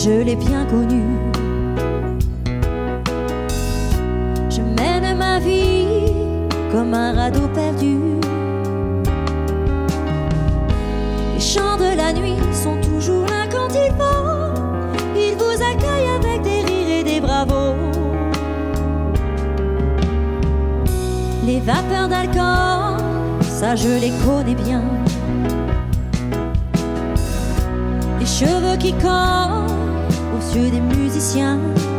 je l'ai bien connu. Je mène ma vie comme un radeau perdu. Les chants de la nuit sont toujours là quand il vont. Ils vous accueillent avec des rires et des bravos. Les vapeurs d'alcool, ça je les connais bien. Les cheveux qui collent aux yeux des musiciens.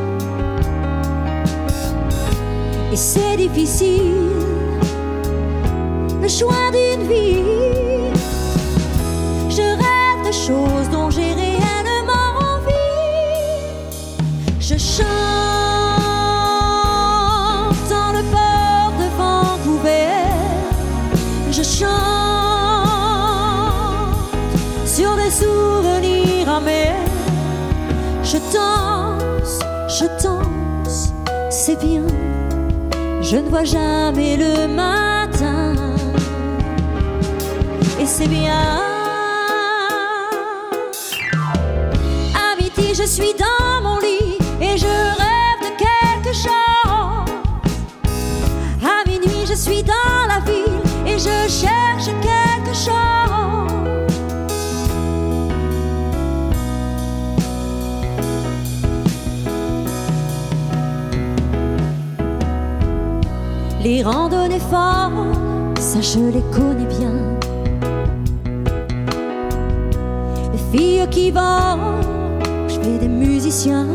Et c'est difficile, le choix d'une vie. Je rêve de choses dont j'ai réellement envie. Je chante dans le port de Vancouver. Je chante sur des souvenirs amers. Je danse, c'est bien. Je ne vois jamais le matin. Et c'est bien. À midi, je suis dans mon lit et je rêve de quelque chose. À minuit, je suis dans la ville et je cherche quelque chose. Les randonnées folles, ça je les connais bien. Les filles qui volent, je fais des musiciens.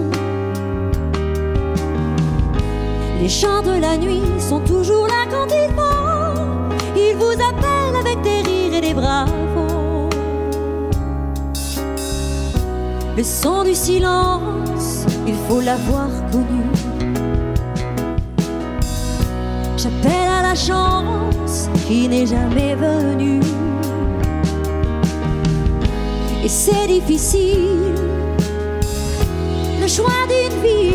Les chants de la nuit sont toujours là quand ils vont. Ils vous appellent avec des rires et des bravos. Le son du silence, il faut l'avoir connu. J'appelle à la chance qui n'est jamais venue. Et c'est difficile, le choix d'une vie.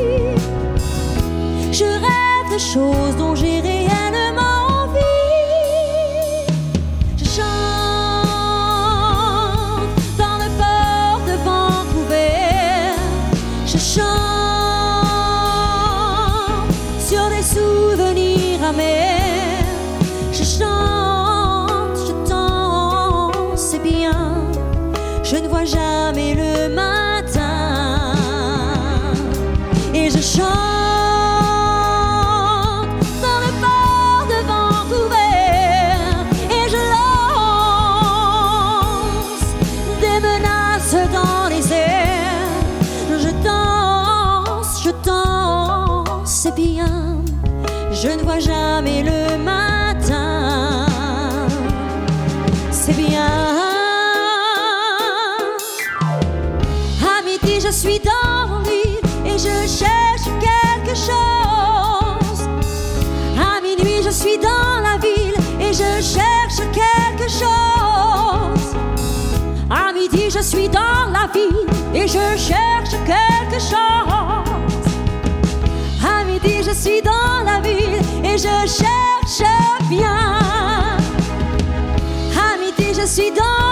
Je rêve de choses dont j'ai réellement envie. Je chante dans le port de Vancouver. Je chante sur des souvenirs amers. Je chante, je danse, c'est bien. Je ne vois jamais le matin. Et je chante dans le port de Vancouver. Et je lance des menaces dans les airs. Je danse, c'est bien. Je ne vois jamais le matin. C'est bien. À midi, je suis dans l'île et je cherche quelque chose. À minuit, je suis dans la ville et je cherche quelque chose. À midi, je suis dans la ville et je cherche quelque chose. À midi, je suis dans la ville et je cherche bien. À midi, je suis dans